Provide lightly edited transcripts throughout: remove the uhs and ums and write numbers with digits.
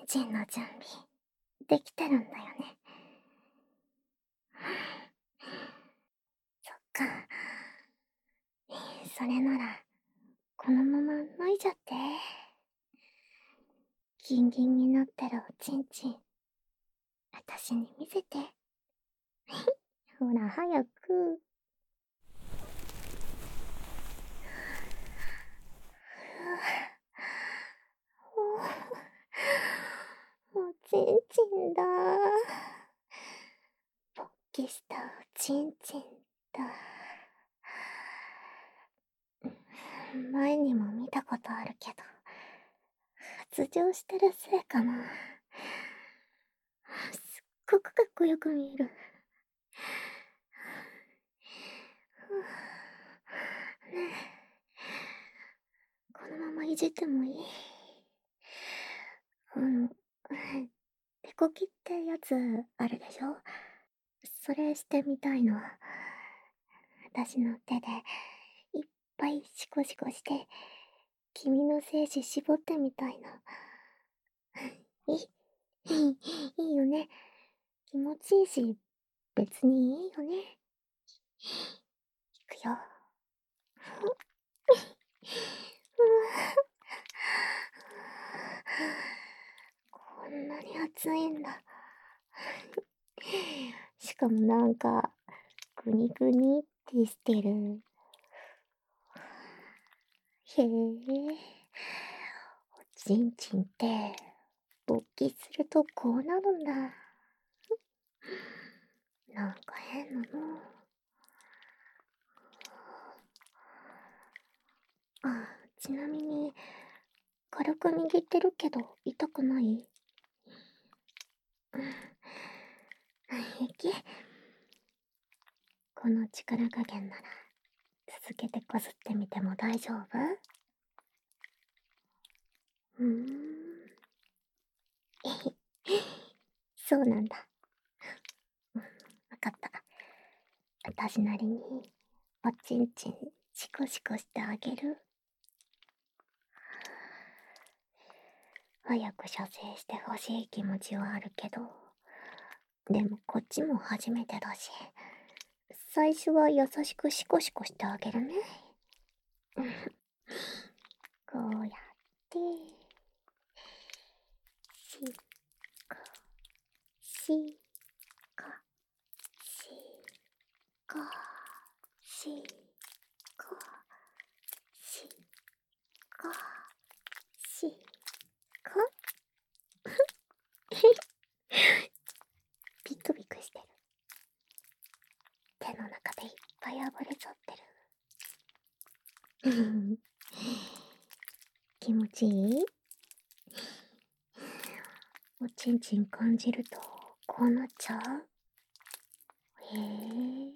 ちんの準備、できてるんだよね。そっか。それなら、このまま脱いじゃって。ギンギンになってるおちんちん、あたしに見せて。ほら、早く。おちんちんだ。勃起したおちんちんだ。前にも見たことあるけど、発情してるせいかな。すっごくかっこよく見える。ねえ、このままいじってもいい？手こきってやつあるでしょ？それしてみたいの。私の手でいっぱいシコシコして、君の精子絞ってみたいの。いいよね。気持ちいいし、別にいいよね。いくよ。こんなに暑いんだ。しかもなんか、グニグニってしてる。へえ、おちんちんって、勃起するとこうなるんだ。なんか変なの。あ、ちなみに、軽く握ってるけど、痛くない？平気？この力加減なら、続けてこすってみても大丈夫？うーん。そうなんだ。わかった。私なりに、おちんちん、シコシコしてあげる。早く射精してほしい気持ちはあるけど、でもこっちも初めてだし、最初は優しくシコシコしてあげるね。こうやって、シコ、シコ、シコ、シコ、シコ、シコ。ビクビクしてる。手の中でいっぱい暴れちゃってる。気持ちいい？おちんちん感じると、こうなっちゃう？へえ。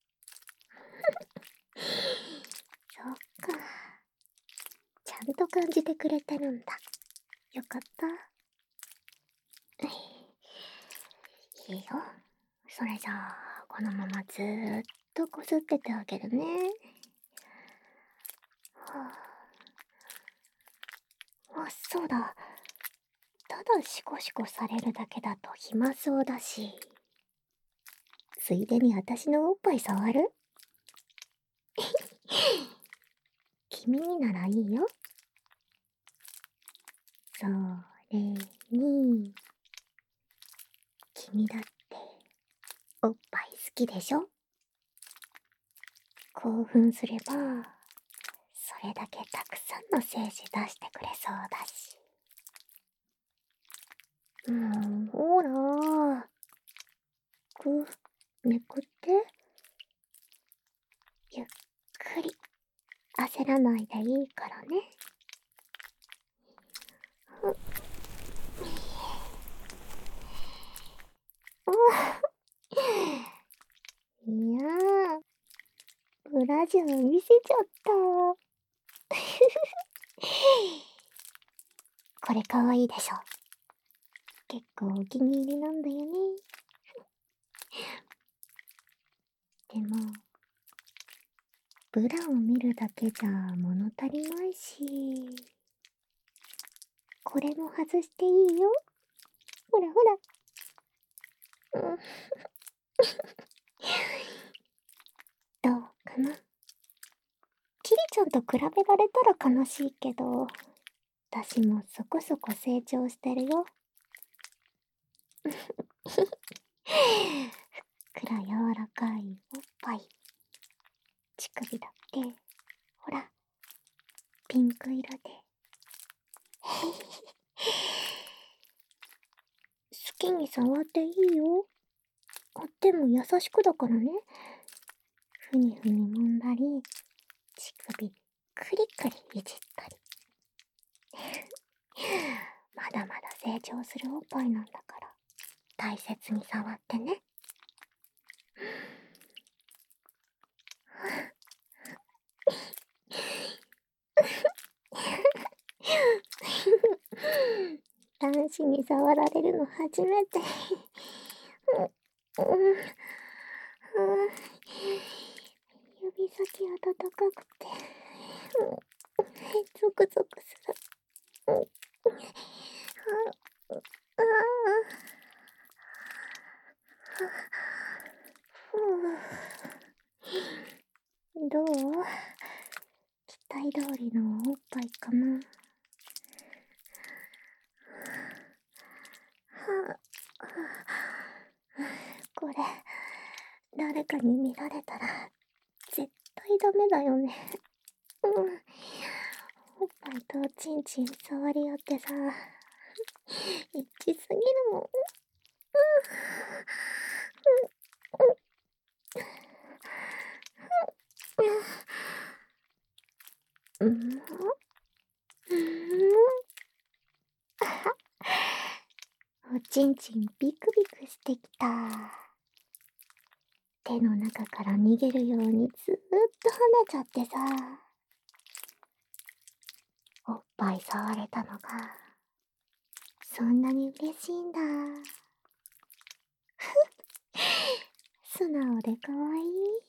そっか。ちゃんと感じてくれてるんだ。よかった。いいよ。それじゃあ、このままずーっとこすっててあげるね。はあ、そうだ。ただシコシコされるだけだと暇そうだし、ついでに私のおっぱい触る？君にならいいよ。それに、君だっておっぱい好きでしょ？興奮すれば、それだけたくさんの精子出してくれそうだし。ほら。めくって。ゆっくり。焦らないでいいからね。いやー、ブラジル見せちゃった。これかわいいでしょ。結構お気に入りなんだよね。でも、ブラを見るだけじゃ物足りないし、これも外していいよ。 ほらほら。うん。どうかな。キリちゃんと比べられたら悲しいけど、私もそこそこ成長してるよ。ふっくら柔らかいおっぱい。乳首だって、ほら、ピンク色で。好きに触っていいよ。でも優しくだからね。ふにふに揉んだり、乳首クリクリいじったり。まだまだ成長するおっぱいなんだから、大切に触ってね。男子に触られるの初めて。指先温かくて、ゾクゾクする。どう？期待通りのおっぱいかな。これ、誰かに見られたら、絶対ダメだよね。おっぱいとチンチン触り合ってさ、エッチすぎるもん。うん。おちんちんビクビクしてきた。手の中から逃げるようにずーっと跳ねちゃってさ、おっぱい触れたのがそんなに嬉しいんだ。素直でかわいい。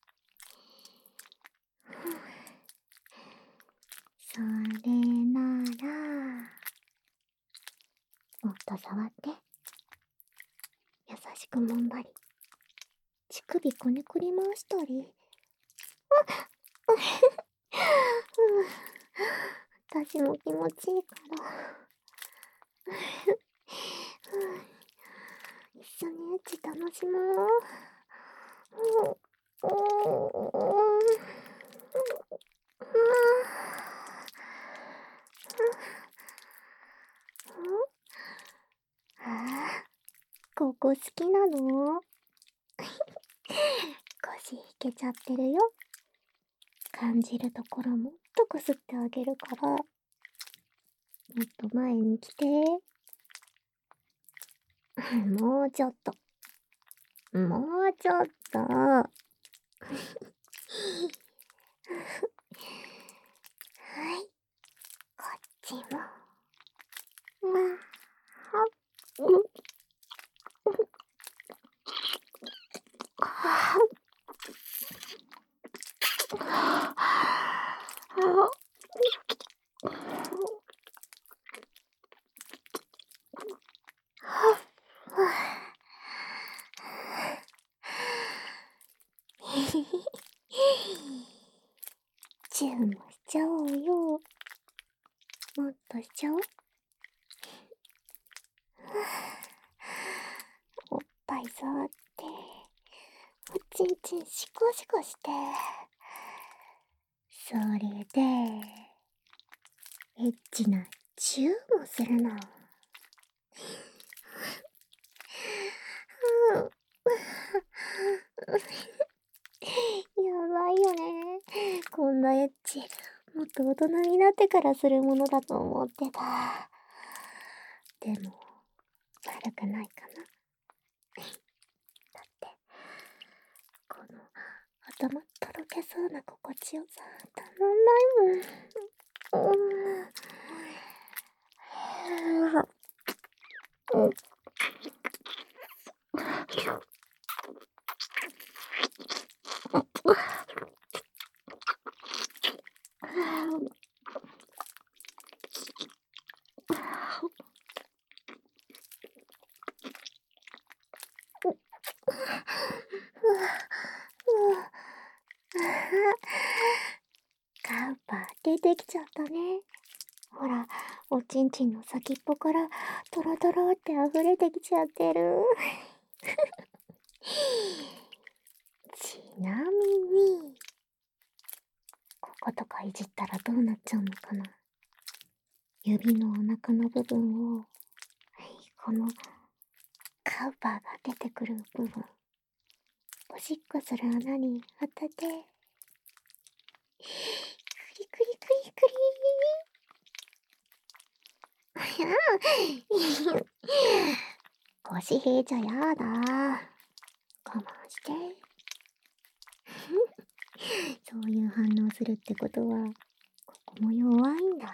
それならもっと触って。優しく揉んだり、乳首こねくり回したり。私も気持ちいいから。一緒にエッチ楽しもう。ここ好きなの？腰引けちゃってるよ。感じるところもっとこすってあげるから、もっと前に来て。もうちょっと。もうちょっと。はい、こっちも。チューもしちゃおうよ。もっとしちゃおう。おっぱい触って、おちんちんシコシコして、それで、エッチなチューもするの。やばいよね。こんなエッチ、もっと大人になってからするものだと思ってた。でも、悪くないかな。だって、この頭とろけそうな心地よさ、たまんないもん。 カウパー出てきちゃったね。ほら、おちんちんの先っぽからトロトロって溢れてきちゃってる。ちなみに、こことかいじったらどうなっちゃうのかな。指のお腹の部分を、このカウパーが出てくる部分、おしっこする穴に当てて、クリクリクリクリ。腰引いちゃやだ。我慢して。そういう反応するってことは、ここも弱いんだ。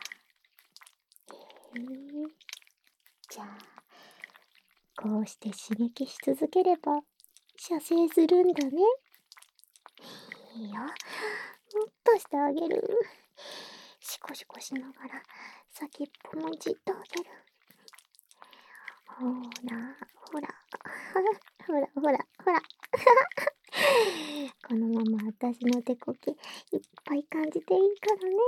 じゃあ、こうして刺激し続ければ、射精するんだね。いいよ。もっとしてあげる。シコシコしながら、先っぽもじっとあげる。ほら、ほら、ほら、ほら、ほら。このまま私の手こきいっぱい感じていいからね。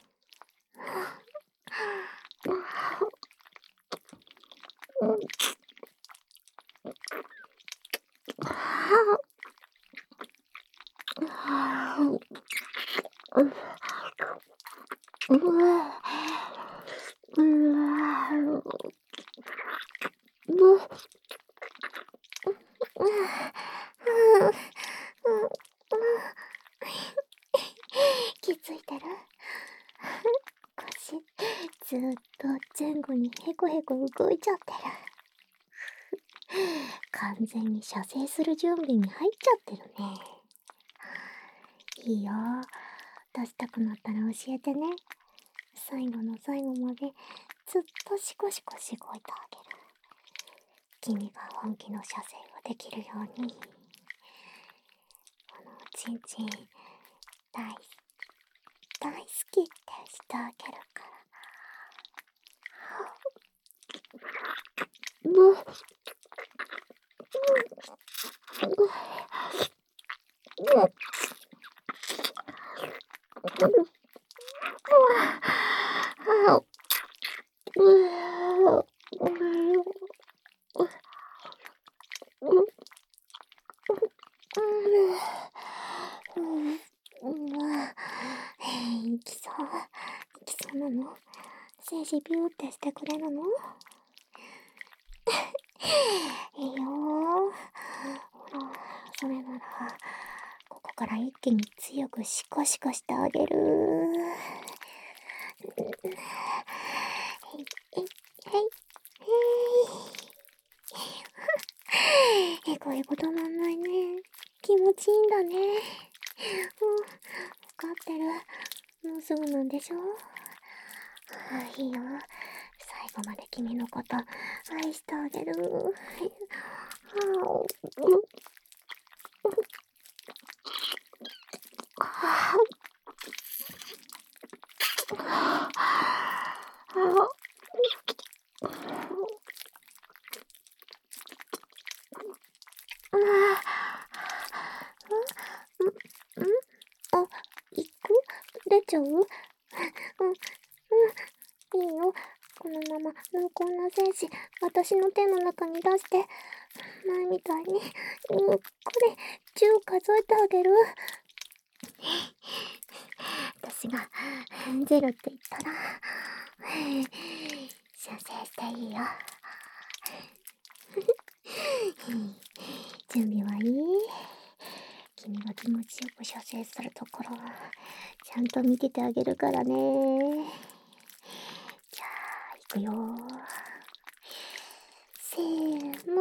気づいてる？腰、ずーっと前後にヘコヘコ動いちゃってる。完全に射精する準備に入っちゃってるね。いいよ。出したくなったら教えてね。最後の最後までずっとシコシコしごいてあげる。君が本気の射精をできるように。このおちんちん大好きってしてあげるから。もう。いきそうなの？精子ビューってしてくれるの？いいよー。ほら、それなら、ここから一気に強くシコシコしてあげる。こういうことなんないね。気持ちいいんだね。わかってる。もうすぐなんでしょ？いいよ。最後まで君のこと愛してあげる。あ、出ちゃう？いいよ。このまま濃厚な精子、私の手の中に出して、前みたいに、これ、10数えてあげる。私が、0って言ったら、射精していいよ。準備はいい？君が気持ちよく射精するところ、ちゃんと見ててあげるからね。じゃあ、いくよー。せー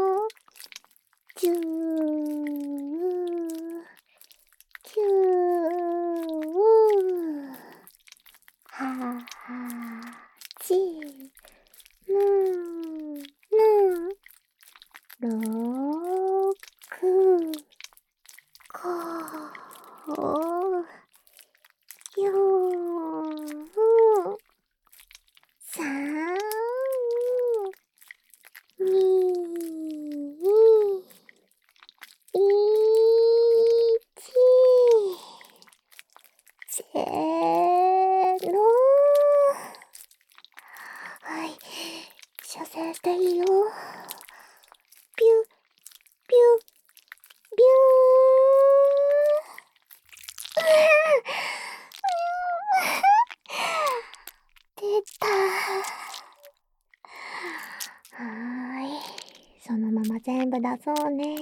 の。10、9、8、7、6、5、4、3、2、1、0。 部出そうね。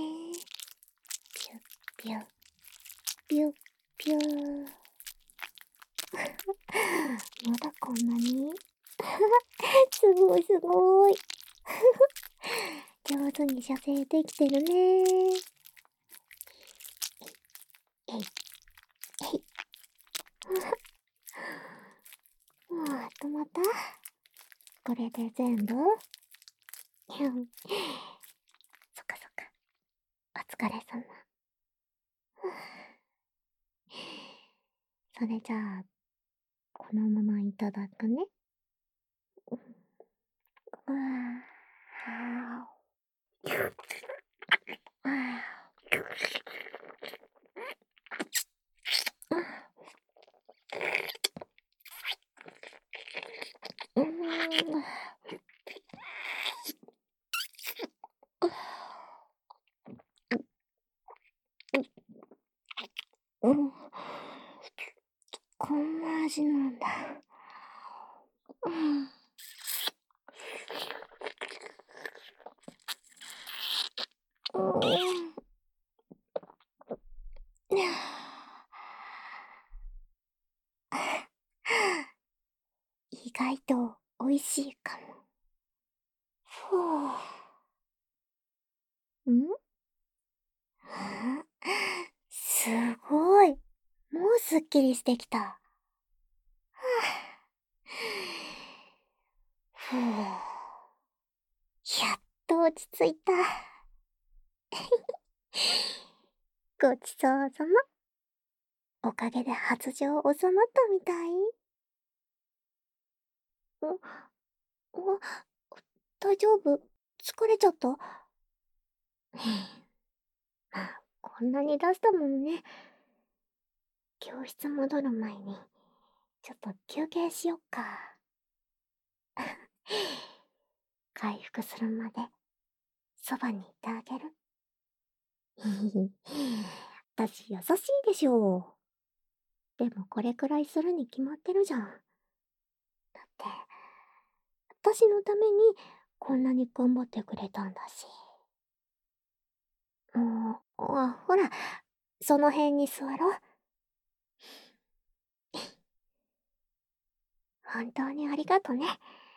ピュッピュッ、ピュッピュー。まだこんなにすごいすごい。上手に射精できてるね。えい、えい、えい。あとまた。これで全部ひゅん。そっかそっか。お疲れ様。それじゃあ、このままいただくね。うわー。うん。こんな味なんだ。うん。うん。意外と美味しいかも。ふぅ。すごい。もうすっきりしてきた。ふぅ。やっと落ち着いた。ごちそうさま。おかげで発情収まったみたい。大丈夫？疲れちゃった？まあ、こんなに出したもんね。教室戻る前に、ちょっと休憩しよっか。回復するまで、そばにいてあげる。私優しいでしょ。でもこれくらいするに決まってるじゃん。だって、私のためにこんなに頑張ってくれたんだし。ほら、その辺に座ろう。本当にありがとね。